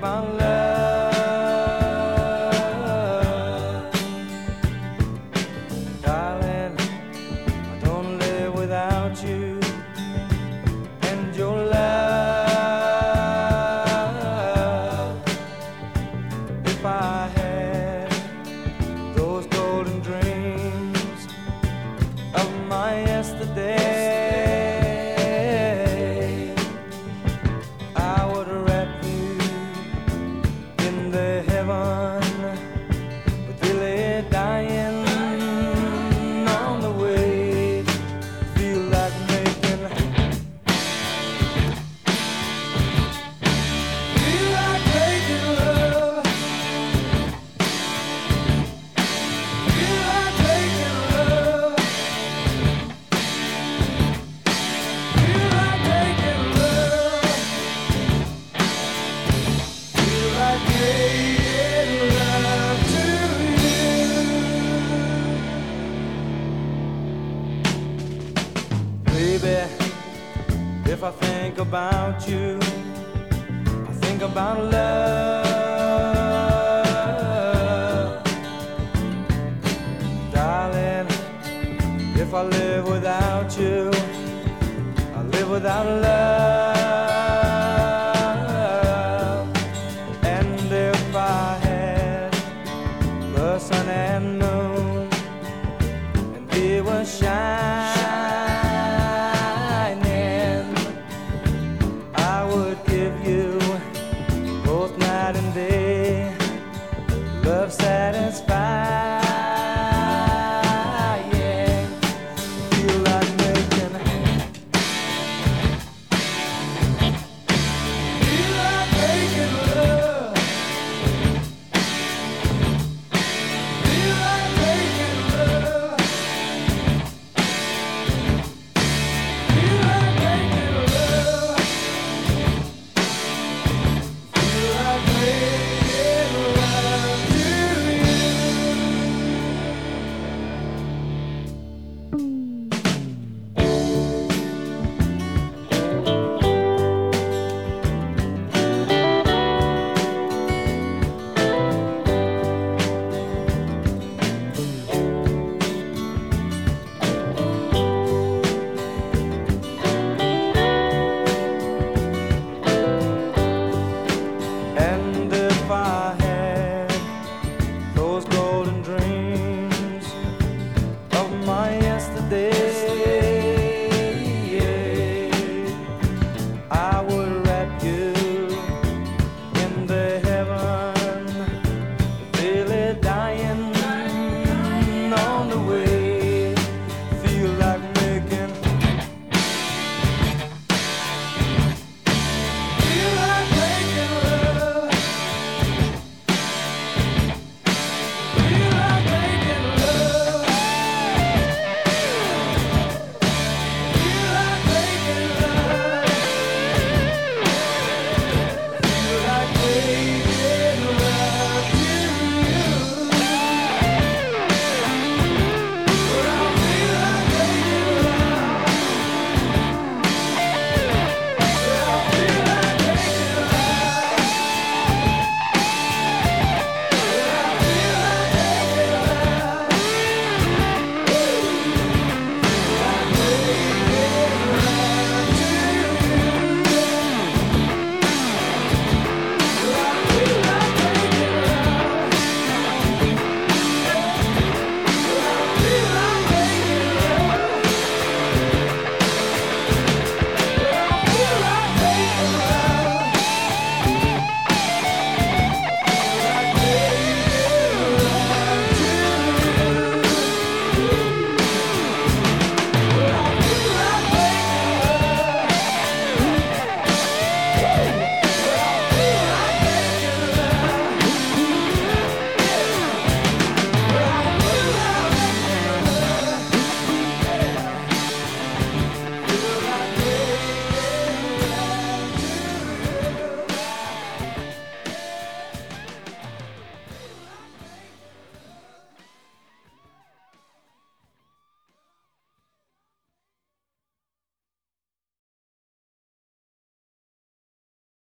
about love, darling, I don't live without you and your love. If I had those golden dreams of my yesterday, I would wrap you in the heaven, but really dying on the way. Feel like making, feel like making love, feel like making love, feel like making love, feel like making love to you. Baby, if I think about you, I think about love. Darling, if I live without you, I live without love.